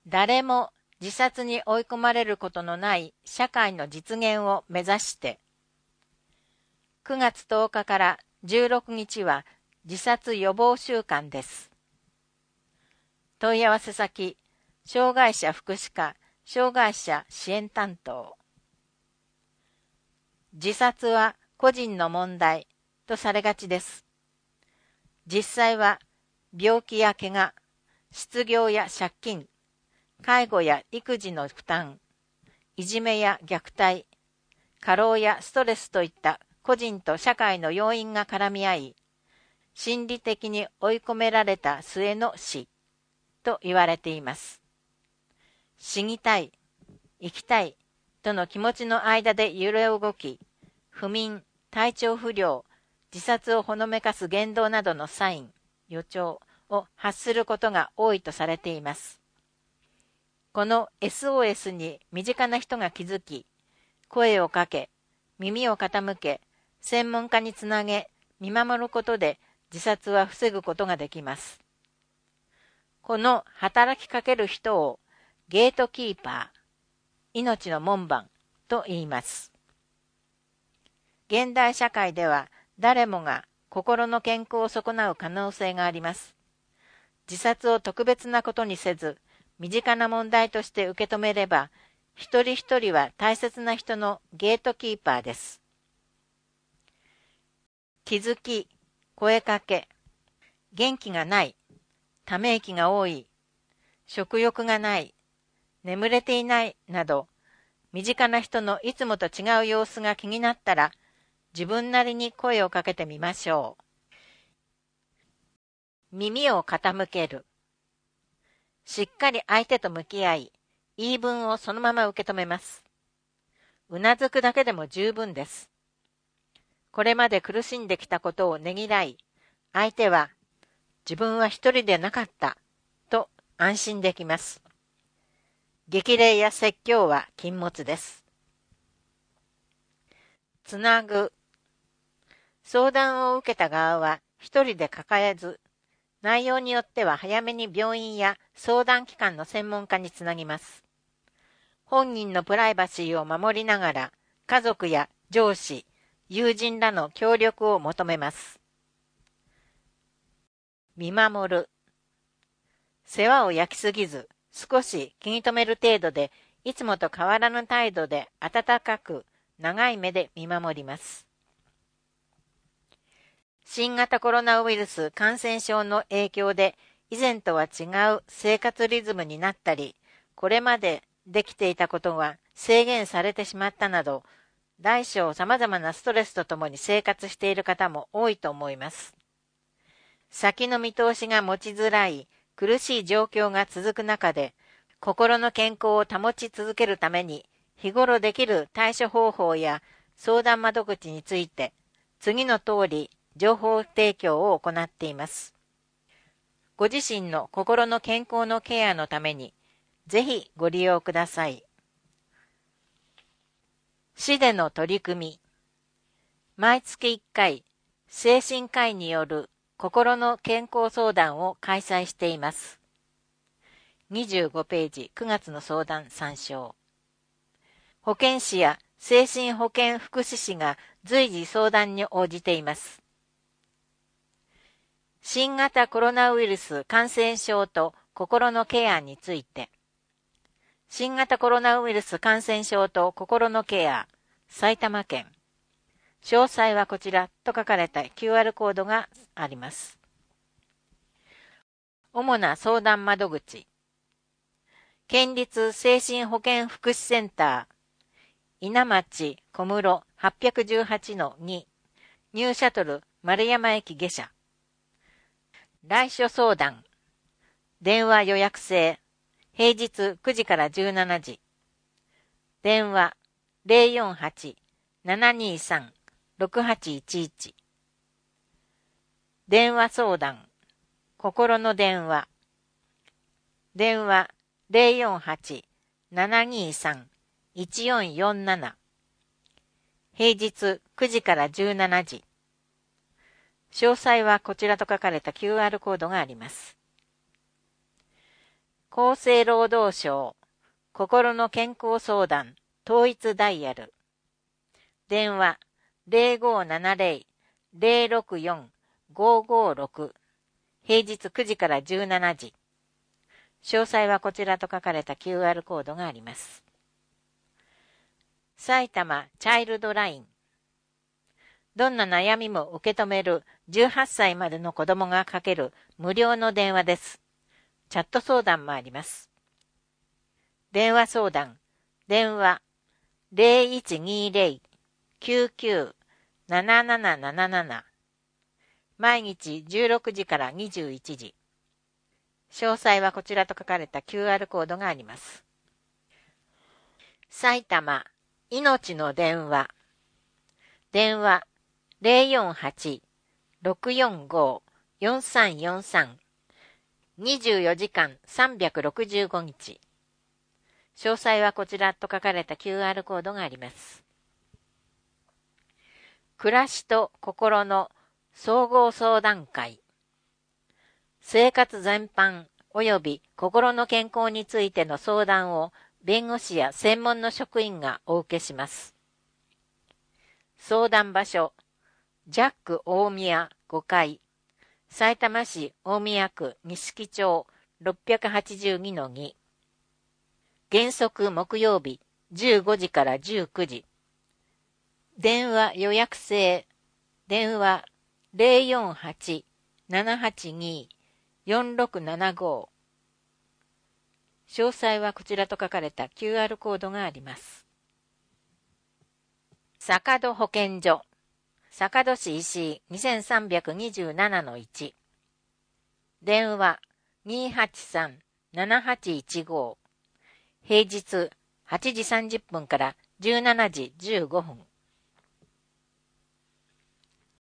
誰も自殺に追い込まれることのない社会の実現を目指して。9月10日から16日は自殺予防週間です。問い合わせ先、障害者福祉課、障害者支援担当。自殺は個人の問題とされがちです。実際は病気や怪我、失業や借金、介護や育児の負担、いじめや虐待、過労やストレスといった個人と社会の要因が絡み合い、心理的に追い込められた末の死と言われています。死にたい、生きたいとの気持ちの間で揺れ動き、不眠、体調不良、自殺をほのめかす言動などのサイン、予兆を発することが多いとされています。この SOS に身近な人が気づき、声をかけ、耳を傾け、専門家につなげ、見守ることで自殺は防ぐことができます。この働きかける人をゲートキーパー、命の門番と言います。現代社会では誰もが心の健康を損なう可能性があります。自殺を特別なことにせず、身近な問題として受け止めれば、一人一人は大切な人のゲートキーパーです。気づき、声かけ、元気がない、ため息が多い、食欲がない、眠れていないなど、身近な人のいつもと違う様子が気になったら、自分なりに声をかけてみましょう。耳を傾ける。しっかり相手と向き合い、言い分をそのまま受け止めます。うなずくだけでも十分です。これまで苦しんできたことをねぎらい、相手は自分は一人でなかったと安心できます。激励や説教は禁物です。つなぐ。相談を受けた側は一人で抱えず、内容によっては早めに病院や相談機関の専門家につなぎます。本人のプライバシーを守りながら、家族や上司、友人らの協力を求めます。見守る。世話を焼きすぎず、少し気に留める程度で、いつもと変わらぬ態度で温かく、長い目で見守ります。新型コロナウイルス感染症の影響で以前とは違う生活リズムになったり、これまでできていたことが制限されてしまったなど、大小様々なストレスとともに生活している方も多いと思います。先の見通しが持ちづらい苦しい状況が続く中で、心の健康を保ち続けるために、日頃できる対処方法や相談窓口について、次の通り情報提供を行っています。ご自身の心の健康のケアのために、ぜひご利用ください。市での取り組み。毎月1回、精神科医による心の健康相談を開催しています。25ページ、9月の相談参照。保健師や精神保健福祉士が随時相談に応じています。新型コロナウイルス感染症と心のケアについて。新型コロナウイルス感染症と心のケア、埼玉県。詳細はこちらと書かれた QR コードがあります。主な相談窓口。県立精神保健福祉センター、稲町小室 818-2、ニューシャトル丸山駅下車。来所相談。電話予約制。平日9時から17時。電話 048-723-6811。電話相談。心の電話。電話 048-723-1447。平日9時から17時。詳細はこちらと書かれた QR コードがあります。 厚生労働省心の健康相談統一ダイヤル。電話0570-064-556。平日9時から17時。詳細はこちらと書かれた QR コードがあります。埼玉チャイルドライン。どんな悩みも受け止める18歳までの子供がかける無料の電話です。チャット相談もあります。電話相談。電話0120-99-7777。毎日16時から21時。詳細はこちらと書かれた QR コードがあります。埼玉いのちの電話。電話048-645-4343。24時間365日。詳細はこちらと書かれた QR コードがあります。暮らしと心の総合相談会。生活全般及び心の健康についての相談を弁護士や専門の職員がお受けします。相談場所、ジャック大宮5階、さいたま市大宮区錦町 682-2。原則木曜日15時から19時。電話予約制。電話048-782-4675。詳細はこちらと書かれた QR コードがあります。坂戸保健所。坂戸市石井 2327-1。電話283-7815。平日8時30分から17時15分。